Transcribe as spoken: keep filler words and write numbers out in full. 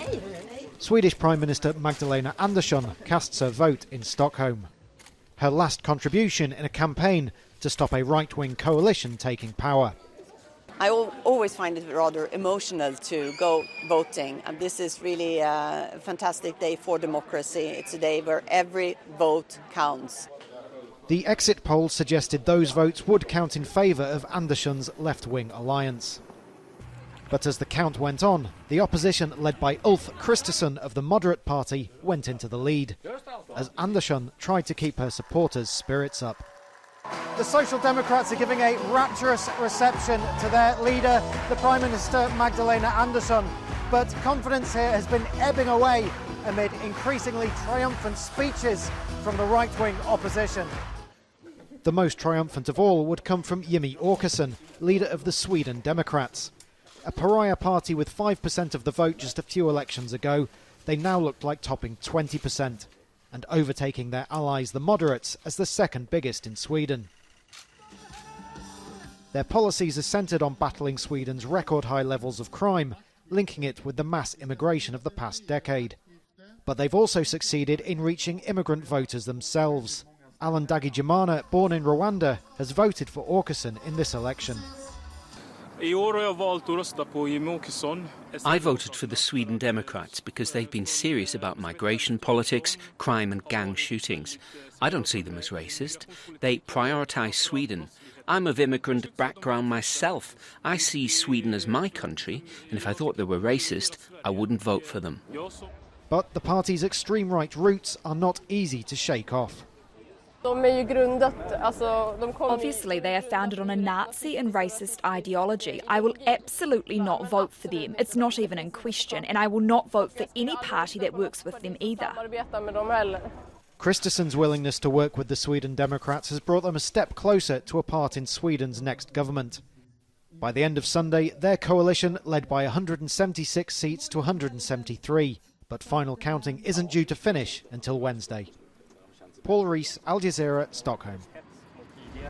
Swedish Prime Minister Magdalena Andersson casts her vote in Stockholm. Her last contribution in a campaign to stop a right-wing coalition taking power. I always find it rather emotional to go voting, and this is really a fantastic day for democracy. It's a day where every vote counts. The exit polls suggested those votes would count in favour of Andersson's left-wing alliance. But as the count went on, the opposition led by Ulf Kristersson of the Moderate Party went into the lead, as Andersson tried to keep her supporters' spirits up. The Social Democrats are giving a rapturous reception to their leader, the Prime Minister Magdalena Andersson, but confidence here has been ebbing away amid increasingly triumphant speeches from the right-wing opposition. The most triumphant of all would come from Jimmie Åkesson, leader of the Sweden Democrats. A pariah party with five percent of the vote just a few elections ago, they now looked like topping twenty percent and overtaking their allies, the moderates, as the second biggest in Sweden. Their policies are centred on battling Sweden's record high levels of crime, linking it with the mass immigration of the past decade. But they've also succeeded in reaching immigrant voters themselves. Alan Dagijimana, born in Rwanda, has voted for Åkesson in this election. I voted for the Sweden Democrats because they've been serious about migration politics, crime and gang shootings. I don't see them as racist. They prioritise Sweden. I'm of immigrant background myself. I see Sweden as my country, and if I thought they were racist, I wouldn't vote for them. But the party's extreme right roots are not easy to shake off. Obviously, they are founded on a Nazi and racist ideology. I will absolutely not vote for them. It's not even in question, and I will not vote for any party that works with them either. Kristersson's willingness to work with the Sweden Democrats has brought them a step closer to a part in Sweden's next government. By the end of Sunday, their coalition led by one hundred seventy-six seats to one hundred seventy-three, but final counting isn't due to finish until Wednesday. Paul Rees, Al Jazeera, Stockholm.